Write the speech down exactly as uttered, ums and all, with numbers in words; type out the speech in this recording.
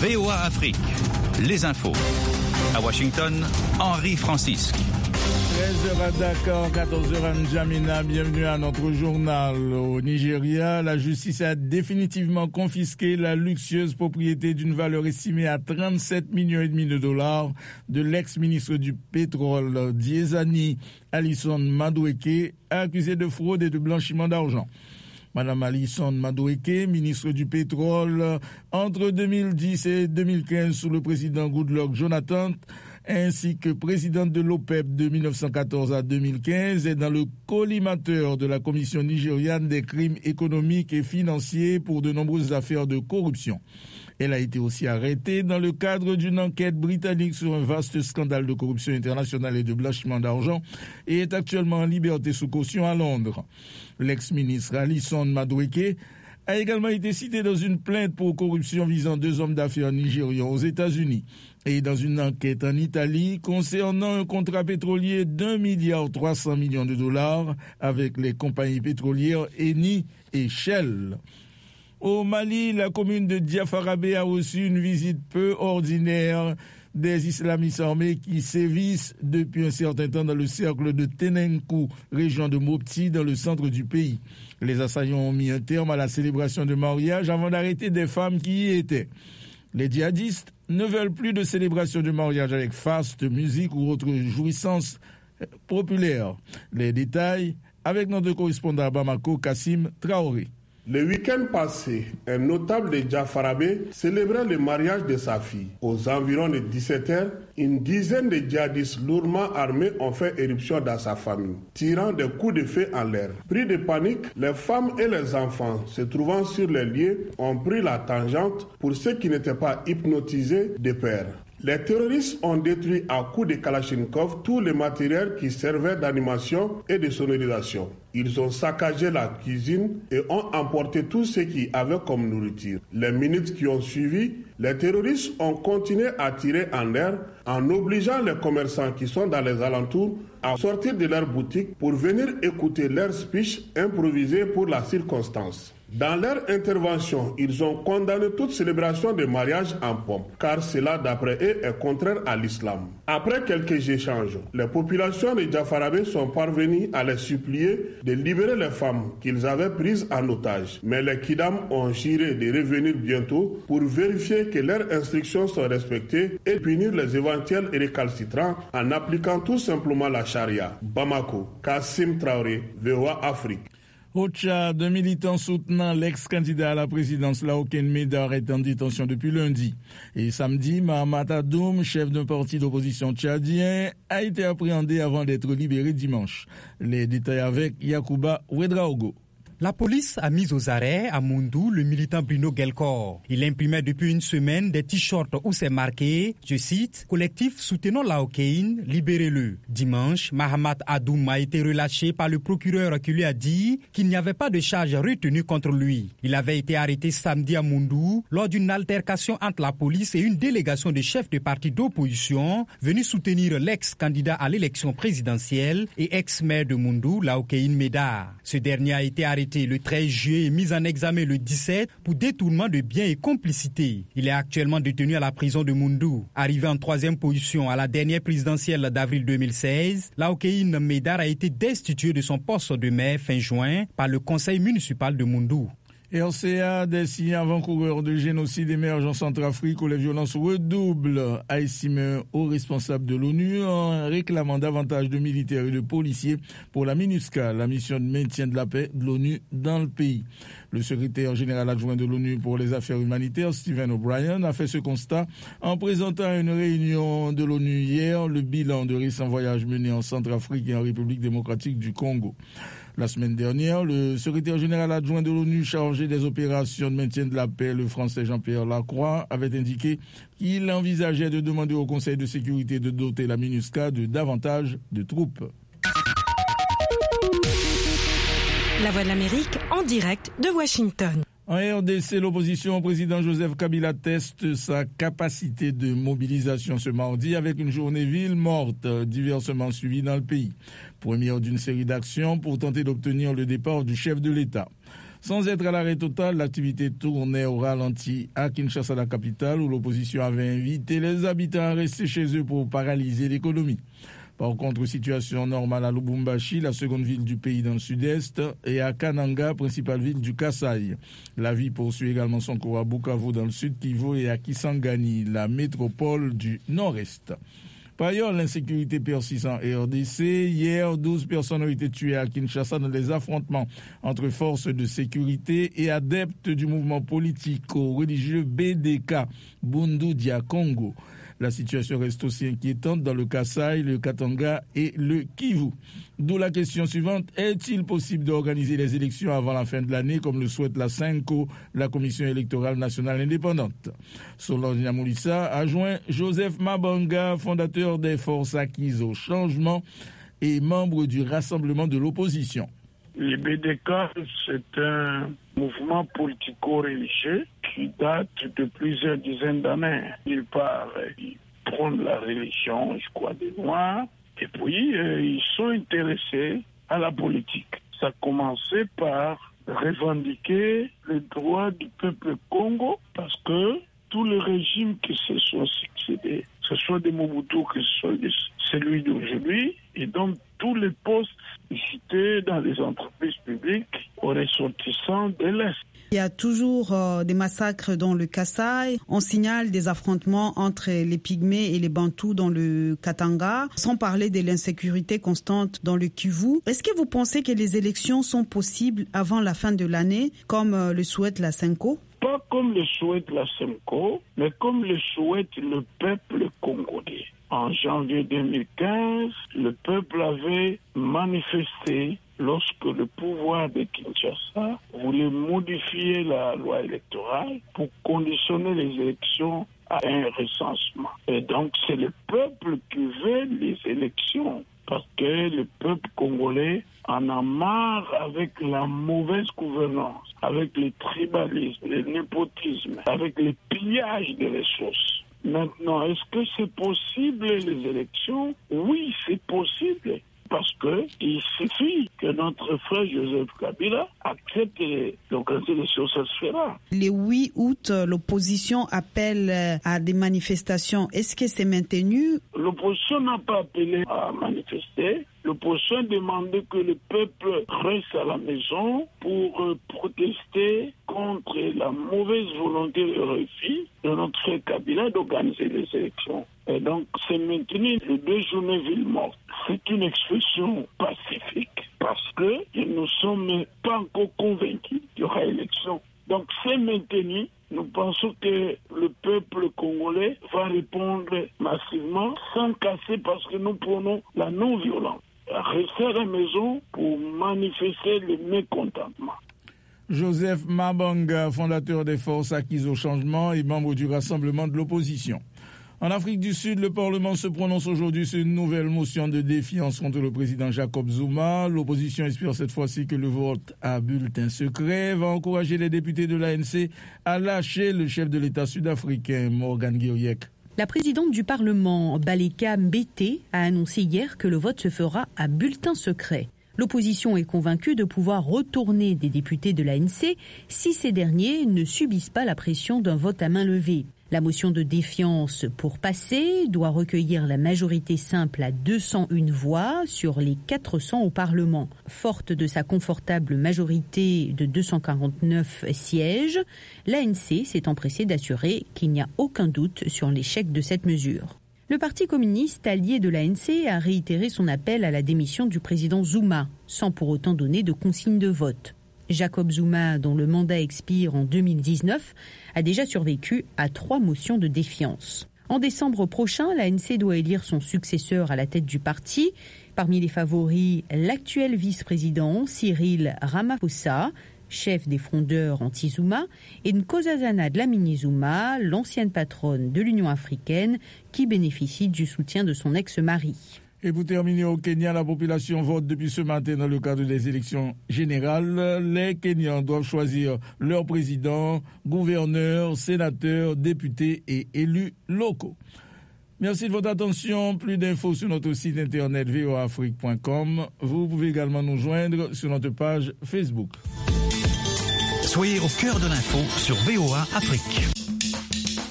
V O A Afrique, les infos. À Washington, Henri Francisque. treize heures à Dakar, quatorze heures à N'Djamena. Bienvenue à notre journal. Au Nigeria, la justice a définitivement confisqué la luxueuse propriété d'une valeur estimée à trente-sept millions et demi de dollars de l'ex-ministre du pétrole Diezani Alison Madueke, accusé de fraude et de blanchiment d'argent. Madame Alison Madueke, ministre du pétrole entre deux mille dix et deux mille quinze sous le président Goodluck Jonathan, ainsi que présidente de l'OPEP de mille neuf cent quatorze à deux mille quinze, est dans le collimateur de la Commission nigériane des crimes économiques et financiers pour de nombreuses affaires de corruption. Elle a été aussi arrêtée dans le cadre d'une enquête britannique sur un vaste scandale de corruption internationale et de blanchiment d'argent et est actuellement en liberté sous caution à Londres. L'ex-ministre Alison Madueke a également été citée dans une plainte pour corruption visant deux hommes d'affaires nigérians aux États-Unis et dans une enquête en Italie concernant un contrat pétrolier d'un milliard trois cents millions de dollars avec les compagnies pétrolières Eni et Shell. Au Mali, la commune de Diafarabé a reçu une visite peu ordinaire des islamistes armés qui sévissent depuis un certain temps dans le cercle de Tenenkou, région de Mopti, dans le centre du pays. Les assaillants ont mis un terme à la célébration de mariage avant d'arrêter des femmes qui y étaient. Les djihadistes ne veulent plus de célébration de mariage avec faste, musique ou autre jouissance populaire. Les détails avec notre correspondant à Bamako, Kassim Traoré. Le week-end passé, un notable de Diafarabé célébrait le mariage de sa fille. Aux environs de dix-sept heures, une dizaine de djihadistes lourdement armés ont fait éruption dans sa famille, tirant des coups de feu en l'air. Pris de panique, les femmes et les enfants se trouvant sur les lieux ont pris la tangente pour ceux qui n'étaient pas hypnotisés de peur. Les terroristes ont détruit à coups de Kalachnikov tout le matériel qui servait d'animation et de sonorisation. Ils ont saccagé la cuisine et ont emporté tout ce qu'ils avaient comme nourriture. Les minutes qui ont suivi, les terroristes ont continué à tirer en l'air en obligeant les commerçants qui sont dans les alentours à sortir de leurs boutiques pour venir écouter leur speech improvisé pour la circonstance. Dans leur intervention, ils ont condamné toute célébration de mariage en pompe, car cela, d'après eux, est contraire à l'islam. Après quelques échanges, les populations de Diafarabé sont parvenues à les supplier de libérer les femmes qu'ils avaient prises en otage. Mais les kidam ont juré de revenir bientôt pour vérifier que leurs instructions sont respectées et punir les éventuels récalcitrants en appliquant tout simplement la charia. Bamako, Kassim Traoré, V O A Afrique. Au Tchad, un militant soutenant l'ex-candidat à la présidence Laoken Médar est en détention depuis lundi. Et samedi, Mahamat Adoum, chef d'un parti d'opposition tchadien, a été appréhendé avant d'être libéré dimanche. Les détails avec Yacouba Ouedraogo. La police a mis aux arrêts à Moundou le militant Bruno Gelkor. Il imprimait depuis une semaine des t-shirts où c'est marqué, je cite, « Collectif soutenant Laokeïne, libérez-le ». Dimanche, Mahamat Adoum a été relâché par le procureur qui lui a dit qu'il n'y avait pas de charge retenue contre lui. Il avait été arrêté samedi à Moundou lors d'une altercation entre la police et une délégation de chefs de partis d'opposition venus soutenir l'ex-candidat à l'élection présidentielle et ex-maire de Moundou, Laokeïne Médar. Ce dernier a été arrêté le treize juillet et mis en examen le dix-sept pour détournement de biens et complicité. Il est actuellement détenu à la prison de Moundou. Arrivé en troisième position à la dernière présidentielle d'avril deux mille seize, Laokeïne Médar a été destitué de son poste de maire fin juin par le conseil municipal de Moundou. R C A, des signes avant-coureurs de génocide émergent en Centrafrique où les violences redoublent, a estimé un haut responsable de l'ONU en réclamant davantage de militaires et de policiers pour la MINUSCA, la mission de maintien de la paix de l'ONU dans le pays. Le secrétaire général adjoint de l'ONU pour les affaires humanitaires, Stephen O'Brien, a fait ce constat en présentant à une réunion de l'ONU hier le bilan de récents voyages menés en Centrafrique et en République démocratique du Congo. La semaine dernière, le secrétaire général adjoint de l'ONU chargé des opérations de maintien de la paix, le français Jean-Pierre Lacroix, avait indiqué qu'il envisageait de demander au Conseil de sécurité de doter la MINUSCA de davantage de troupes. La Voix de l'Amérique en direct de Washington. En R D C, l'opposition au président Joseph Kabila teste sa capacité de mobilisation ce mardi avec une journée ville morte diversement suivie dans le pays. Première d'une série d'actions pour tenter d'obtenir le départ du chef de l'État. Sans être à l'arrêt total, l'activité tournait au ralenti à Kinshasa, la capitale, où l'opposition avait invité les habitants à rester chez eux pour paralyser l'économie. Par contre, situation normale à Lubumbashi, la seconde ville du pays dans le sud-est, et à Kananga, principale ville du Kasaï. La vie poursuit également son cours à Bukavu dans le sud Kivu et à Kisangani, la métropole du nord-est. Par ailleurs, l'insécurité persiste en R D C. Hier, douze personnes ont été tuées à Kinshasa dans des affrontements entre forces de sécurité et adeptes du mouvement politico-religieux B D K, Bundu Dia Congo. La situation reste aussi inquiétante dans le Kasaï, le Katanga et le Kivu. D'où la question suivante, est-il possible d'organiser les élections avant la fin de l'année comme le souhaite la CENCO, la Commission électorale nationale indépendante? Solange Nyamulissa a joint Joseph Mabanga, fondateur des Forces acquises au changement et membre du Rassemblement de l'opposition. Le B D K, c'est un mouvement politico-religieux qui date de plusieurs dizaines d'années. Il part, ils prônent la religion, je crois, des Noirs, et puis euh, ils sont intéressés à la politique. Ça a commencé par revendiquer les droits du peuple Congo, parce que tous les régimes qui se sont succédés, que ce soit des Mobutu, que ce soit celui d'aujourd'hui, et donc tous les postes cités dans les entreprises publiques aux ressortissants de l'Est. Il y a toujours euh, des massacres dans le Kasaï. On signale des affrontements entre les Pygmées et les Bantous dans le Katanga, sans parler de l'insécurité constante dans le Kivu. Est-ce que vous pensez que les élections sont possibles avant la fin de l'année, comme euh, le souhaite la CENCO? Pas comme le souhaite la CENCO, mais comme le souhaite le peuple congolais. En janvier deux mille quinze, le peuple avait manifesté lorsque le pouvoir de Kinshasa voulait modifier la loi électorale pour conditionner les élections à un recensement. Et donc c'est le peuple qui veut les élections, parce que le peuple congolais en a marre avec la mauvaise gouvernance, avec le tribalisme, le népotisme, avec le pillage des ressources. Maintenant, est-ce que c'est possible les élections? Oui, c'est possible. Parce qu'il suffit que notre frère Joseph Kabila accepte d'organiser les choses, ça se fera. Le huit août, l'opposition appelle à des manifestations. Est-ce que c'est maintenu? L'opposition n'a pas appelé à manifester. L'opposition demandait que le peuple reste à la maison pour euh, protester contre la mauvaise volonté et le refus de notre frère Kabila d'organiser les élections. Et donc, c'est maintenu les deux journées ville morte. C'est une expression pacifique parce que nous ne sommes pas encore convaincus qu'il y aura élection. Donc, c'est maintenu. Nous pensons que le peuple congolais va répondre massivement sans casser parce que nous prenons la non-violence. Rester à la maison pour manifester le mécontentement. Joseph Mabanga, fondateur des Forces acquises au changement et membre du Rassemblement de l'opposition. En Afrique du Sud, le Parlement se prononce aujourd'hui sur une nouvelle motion de défiance contre le président Jacob Zuma. L'opposition espère cette fois-ci que le vote à bulletin secret va encourager les députés de l'A N C à lâcher le chef de l'État sud-africain, Morgan Guiriek. La présidente du Parlement, Baleka Mbete, a annoncé hier que le vote se fera à bulletin secret. L'opposition est convaincue de pouvoir retourner des députés de l'A N C si ces derniers ne subissent pas la pression d'un vote à main levée. La motion de défiance pour passer doit recueillir la majorité simple à deux cent une voix sur les quatre cents au Parlement. Forte de sa confortable majorité de deux cent quarante-neuf sièges, l'A N C s'est empressée d'assurer qu'il n'y a aucun doute sur l'échec de cette mesure. Le Parti communiste, allié de l'A N C, a réitéré son appel à la démission du président Zuma, sans pour autant donner de consigne de vote. Jacob Zuma, dont le mandat expire en deux mille dix-neuf, a déjà survécu à trois motions de défiance. En décembre prochain, l'A N C doit élire son successeur à la tête du parti. Parmi les favoris, l'actuel vice-président Cyril Ramaphosa, chef des frondeurs anti-Zuma, et Nkosazana Dlamini-Zuma, l'ancienne patronne de l'Union africaine, qui bénéficie du soutien de son ex-mari. Et pour terminer, au Kenya, la population vote depuis ce matin dans le cadre des élections générales. Les Kenyans doivent choisir leur président, gouverneur, sénateur, député et élus locaux. Merci de votre attention. Plus d'infos sur notre site internet v o a afrique point com. Vous pouvez également nous joindre sur notre page Facebook. Soyez au cœur de l'info sur V O A Afrique.